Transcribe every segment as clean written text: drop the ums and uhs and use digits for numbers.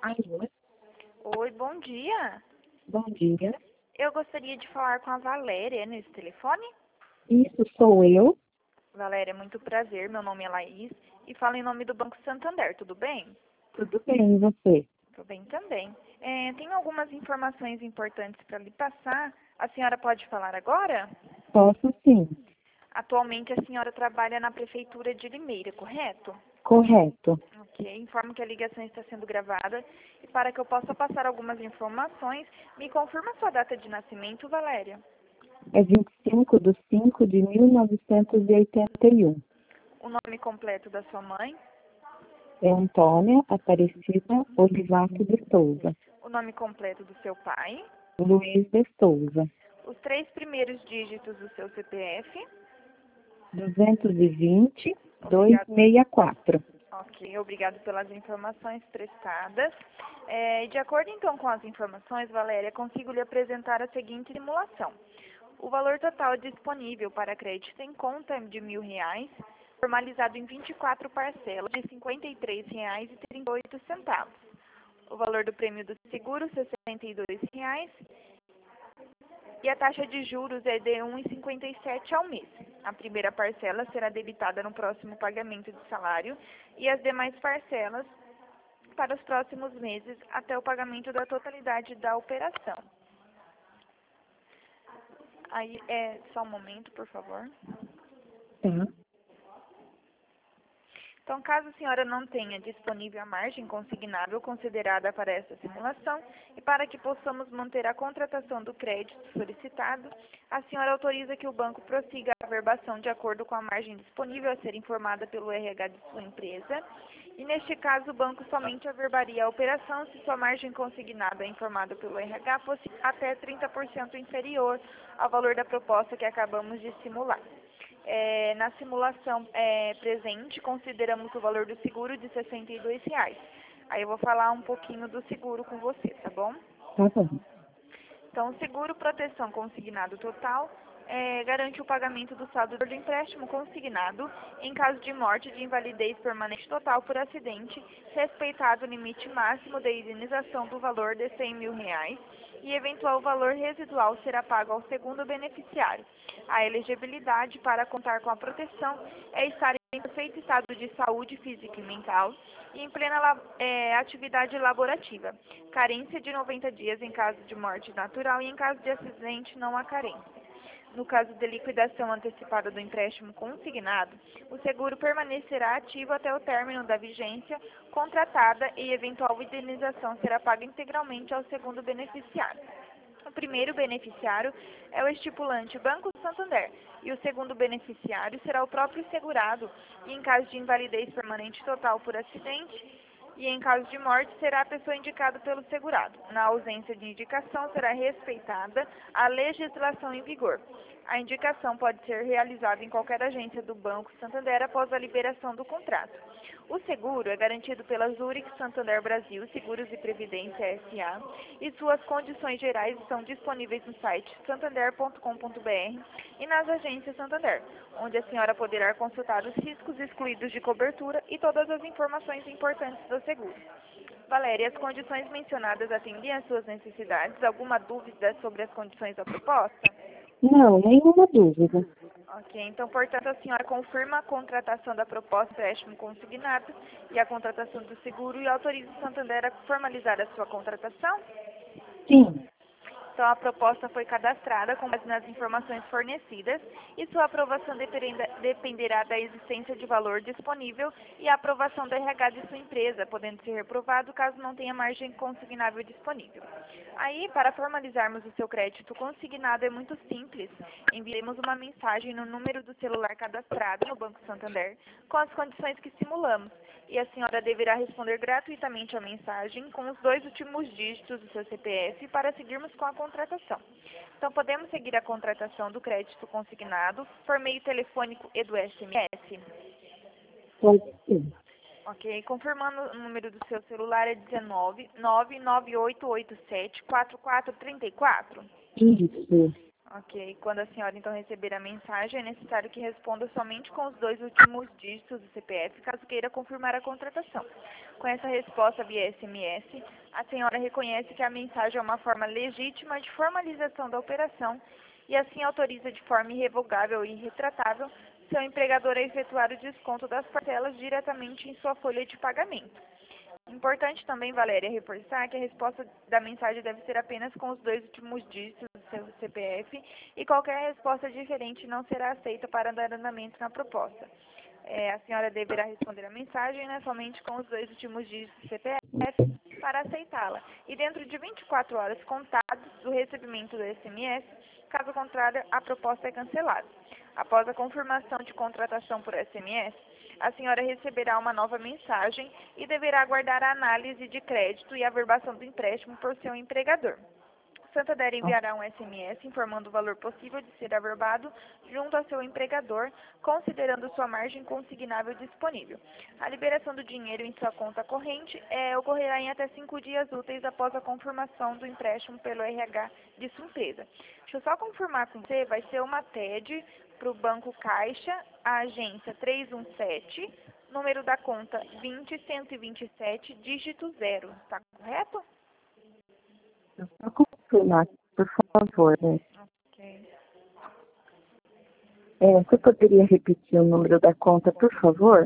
Alô, Oi, bom dia. bom dia. Eu gostaria de falar com a Valéria nesse telefone. Isso sou eu. Valéria, muito prazer. Meu nome é Laís e falo em nome do Banco Santander. Tudo bem? Tudo bem, e você? Tudo bem também. Tenho algumas informações importantes para lhe passar. A senhora pode falar agora? Posso sim. Atualmente a senhora trabalha na Prefeitura de Limeira, correto? Correto. Ok. Informo que a ligação está sendo gravada e para que eu possa passar algumas informações, me confirma sua data de nascimento, Valéria. É 25/5/1981. O nome completo da sua mãe. É Antônia Aparecida Olivato de Souza. O nome completo do seu pai, Luiz de Souza. os 3 primeiros dígitos do seu CPF. 220-264. Ok, obrigado pelas informações prestadas. De acordo então com as informações, Valéria, consigo lhe apresentar a seguinte simulação. O valor total disponível para crédito em conta é de R$ 1.000, formalizado em 24 parcelas de R$ 53,38. O valor do prêmio do seguro, R$ 62,00. E a taxa de juros é de 1,57 ao mês. A primeira parcela será debitada no próximo pagamento de salário e as demais parcelas para os próximos meses até o pagamento da totalidade da operação. Aí, só um momento, por favor. Tá. Então, caso a senhora não tenha disponível a margem consignável considerada para essa simulação e para que possamos manter a contratação do crédito solicitado, a senhora autoriza que o banco prossiga a averbação de acordo com a margem disponível a ser informada pelo RH de sua empresa. E, neste caso, o banco somente averbaria a operação se sua margem consignada informada pelo RH fosse até 30% inferior ao valor da proposta que acabamos de simular. Na simulação presente, consideramos o valor do seguro de R$ 62,00. Aí eu vou falar um pouquinho do seguro com você, tá bom? Tá bom. Então, o seguro proteção consignado total garante o pagamento do saldo do empréstimo consignado em caso de morte de invalidez permanente total por acidente, respeitado o limite máximo de indenização do valor de R$ 100.000 e eventual valor residual será pago ao segundo beneficiário. A elegibilidade para contar com a proteção é estar em perfeito estado de saúde física e mental e em plena atividade laborativa. Carência de 90 dias em caso de morte natural e em caso de acidente não há carência. No caso de liquidação antecipada do empréstimo consignado, o seguro permanecerá ativo até o término da vigência contratada e eventual indenização será paga integralmente ao segundo beneficiário. O primeiro beneficiário é o estipulante Banco Santander e o segundo beneficiário será o próprio segurado e, em caso de invalidez permanente total por acidente e em caso de morte, será a pessoa indicada pelo segurado. Na ausência de indicação, será respeitada a legislação em vigor. A indicação pode ser realizada em qualquer agência do Banco Santander após a liberação do contrato. O seguro é garantido pela Zurich Santander Brasil Seguros e Previdência S.A. e suas condições gerais estão disponíveis no site santander.com.br e nas agências Santander, onde a senhora poderá consultar os riscos excluídos de cobertura e todas as informações importantes do seguro. Valéria, as condições mencionadas atendem às suas necessidades? Alguma dúvida sobre as condições da proposta? Não, nenhuma dúvida. Ok, então, portanto, a senhora confirma a contratação da proposta empréstimo consignado e a contratação do seguro e autoriza o Santander a formalizar a sua contratação? Sim. Então, a proposta foi cadastrada com base nas informações fornecidas e sua aprovação dependerá da existência de valor disponível e a aprovação do RH de sua empresa, podendo ser reprovado caso não tenha margem consignável disponível. Aí, para formalizarmos o seu crédito consignado é muito simples. Enviaremos uma mensagem no número do celular cadastrado no Banco Santander com as condições que simulamos e a senhora deverá responder gratuitamente a mensagem com os 2 últimos dígitos do seu CPF para seguirmos com a contratação. Então, podemos seguir a contratação do crédito consignado por meio telefônico e do SMS? Pode ser. Ok, confirmando o número do seu celular é 19 99887 4434. Isso. Ok. Quando a senhora então receber a mensagem, é necessário que responda somente com os 2 últimos dígitos do CPF, caso queira confirmar a contratação. Com essa resposta via SMS, a senhora reconhece que a mensagem é uma forma legítima de formalização da operação e assim autoriza de forma irrevogável e irretratável seu empregador a efetuar o desconto das parcelas diretamente em sua folha de pagamento. Importante também, Valéria, reforçar que a resposta da mensagem deve ser apenas com os 2 últimos dígitos do seu CPF e qualquer resposta diferente não será aceita para dar andamento na proposta. A senhora deverá responder a mensagem, né, somente com os 2 últimos dígitos do CPF para aceitá-la. E dentro de 24 horas contadas do recebimento do SMS, caso contrário, a proposta é cancelada. Após a confirmação de contratação por SMS, a senhora receberá uma nova mensagem e deverá aguardar a análise de crédito e a averbação do empréstimo por seu empregador. Santander enviará um SMS informando o valor possível de ser averbado junto ao seu empregador, considerando sua margem consignável disponível. A liberação do dinheiro em sua conta corrente ocorrerá em até 5 dias úteis após a confirmação do empréstimo pelo RH de sua empresa. Deixa eu só confirmar com você, vai ser uma TED para o Banco Caixa, a agência 317, número da conta 20127, dígito 0, tá correto? Só confirmar, por favor, né? Ok. Você poderia repetir o número da conta, por favor?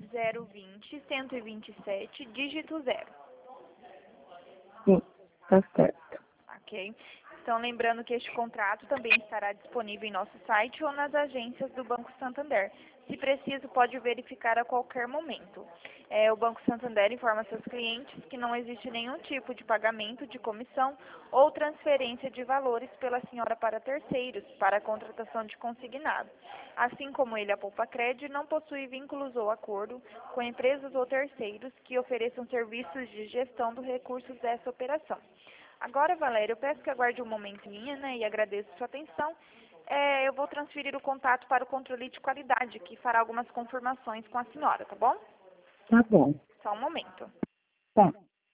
020-127, dígito 0. Sim, tá certo. Ok? Então, lembrando que este contrato também estará disponível em nosso site ou nas agências do Banco Santander. Se preciso, pode verificar a qualquer momento. O Banco Santander informa seus clientes que não existe nenhum tipo de pagamento de comissão ou transferência de valores pela senhora para terceiros, para a contratação de consignado. Assim como ele, a Poupa Cred, não possui vínculos ou acordo com empresas ou terceiros que ofereçam serviços de gestão dos recursos dessa operação. Agora, Valéria, eu peço que aguarde um momentinho, né, e agradeço sua atenção. Eu vou transferir o contato para o controle de qualidade, que fará algumas confirmações com a senhora, tá bom? Tá bom. Só um momento. Tá.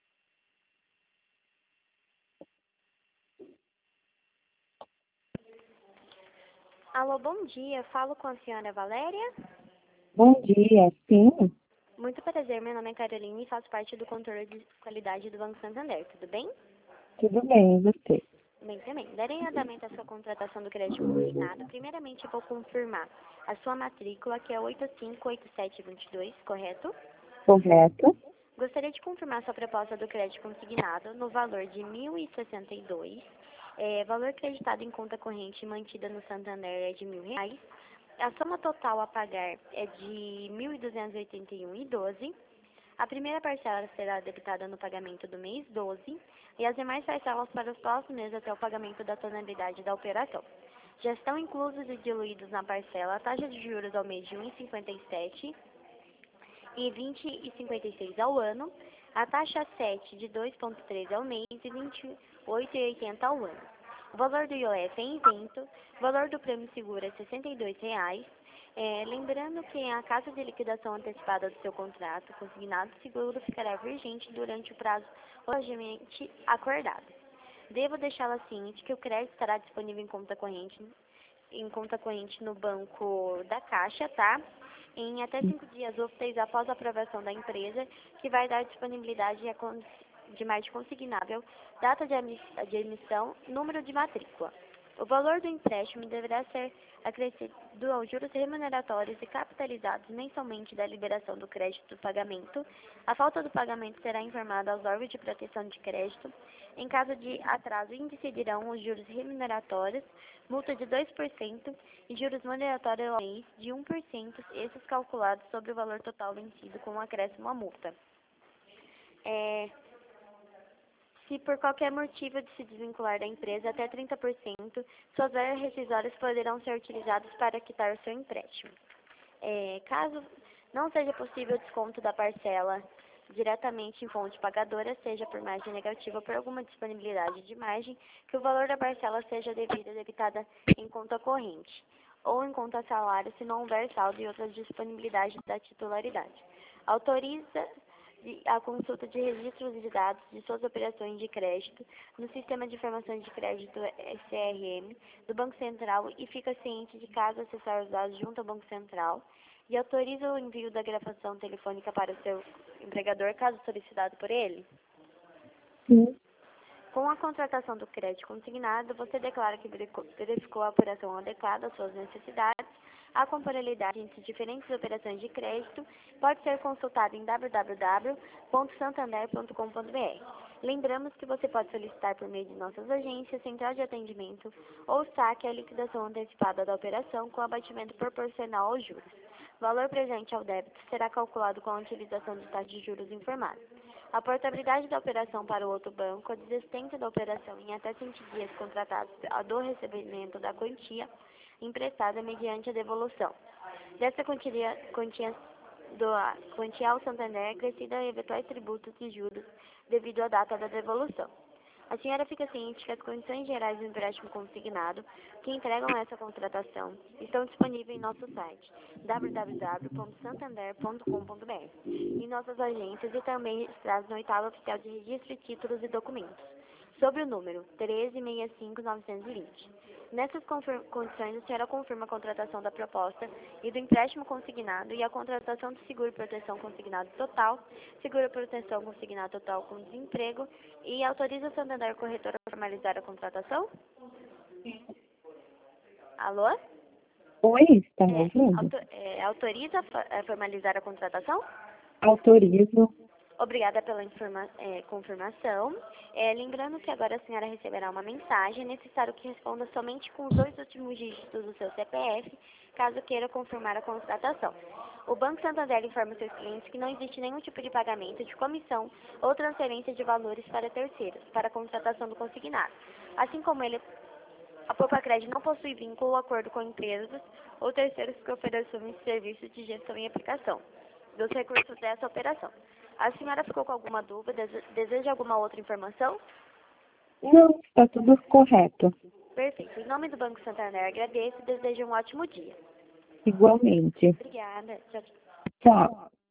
Alô, bom dia. Falo com a senhora Valéria. Bom dia, sim. Muito prazer, meu nome é Carolina e faço parte do controle de qualidade do Banco Santander. Tudo bem? Tudo bem, e você? Bem também. Darei andamento à sua contratação do crédito consignado. Primeiramente, eu vou confirmar a sua matrícula, que é 858722, correto? Correto? Gostaria de confirmar sua proposta do crédito consignado no valor de 1.062. Valor acreditado em conta corrente mantida no Santander é de R$ 1.000. A soma total a pagar é de R$ 1.281,12. A primeira parcela será debitada no pagamento do mês 12 e as demais parcelas para os próximos meses até o pagamento da totalidade da operação. Já estão inclusos e diluídos na parcela a taxa de juros ao mês de 1,57 e 20,56 ao ano, a taxa 7 de 2,13 ao mês e 28,80 ao ano. O valor do IOF é isento, o valor do prêmio seguro é R$ 62,00. Lembrando que em caso de liquidação antecipada do seu contrato consignado, o seguro ficará vigente durante o prazo hoje acordado. Devo deixá-la ciente que o crédito estará disponível em conta corrente no banco da Caixa, tá? Em até 5 dias úteis após a aprovação da empresa, que vai dar disponibilidade de margem consignável, data de emissão, número de matrícula. O valor do empréstimo deverá ser acrescido aos juros remuneratórios e capitalizados mensalmente da liberação do crédito do pagamento. A falta do pagamento será informada aos órgãos de proteção de crédito. Em caso de atraso, incidirão os juros remuneratórios, multa de 2% e juros moderatórios ao mês de 1%, esses calculados sobre o valor total vencido com o acréscimo à multa. Se por qualquer motivo de se desvincular da empresa, até 30%, suas verbas rescisórias poderão ser utilizadas para quitar o seu empréstimo. Caso não seja possível o desconto da parcela diretamente em fonte pagadora, seja por margem negativa ou por alguma disponibilidade de margem, que o valor da parcela seja debitada em conta corrente ou em conta salário, se não houver saldo e outras disponibilidades da titularidade. Autoriza a consulta de registros de dados de suas operações de crédito no Sistema de Informações de Crédito CRM do Banco Central e fica ciente de caso acessar os dados junto ao Banco Central e autoriza o envio da gravação telefônica para o seu empregador caso solicitado por ele. Sim. Com a contratação do crédito consignado, você declara que verificou a operação adequada às suas necessidades. A comparabilidade entre diferentes operações de crédito pode ser consultada em www.santander.com.br. Lembramos que você pode solicitar por meio de nossas agências, central de atendimento ou saque a liquidação antecipada da operação com abatimento proporcional aos juros. O valor presente ao débito será calculado com a utilização de taxa de juros informada. A portabilidade da operação para o outro banco, a desistência da operação em até 100 dias contratados do recebimento da quantia emprestada mediante a devolução dessa quantia ao Santander acrescida a eventuais tributos e juros devido à data da devolução. A senhora fica ciente que as condições gerais do empréstimo consignado que entregam essa contratação estão disponíveis em nosso site www.santander.com.br, em nossas agências e também registrados no oitavo oficial de registro de títulos e documentos, sob o número 1365920. Nessas condições, a senhora confirma a contratação da proposta e do empréstimo consignado e a contratação do seguro-proteção consignado total, seguro-proteção consignado total com desemprego e autoriza o Santander Corretora a formalizar a contratação? Alô? Oi, está me ouvindo? Autoriza a formalizar a contratação? Autorizo. Obrigada pela confirmação. Lembrando que agora a senhora receberá uma mensagem. É necessário que responda somente com os 2 últimos dígitos do seu CPF, caso queira confirmar a contratação. O Banco Santander informa seus clientes que não existe nenhum tipo de pagamento de comissão ou transferência de valores para terceiros, para a contratação do consignado. Assim como a Popacred não possui vínculo ou acordo com empresas ou terceiros que ofereçam serviços de gestão e aplicação dos recursos dessa operação. A senhora ficou com alguma dúvida? Deseja alguma outra informação? Não, está tudo correto. Perfeito. Em nome do Banco Santander, agradeço e desejo um ótimo dia. Igualmente. Obrigada. Tchau, tchau. Tchau.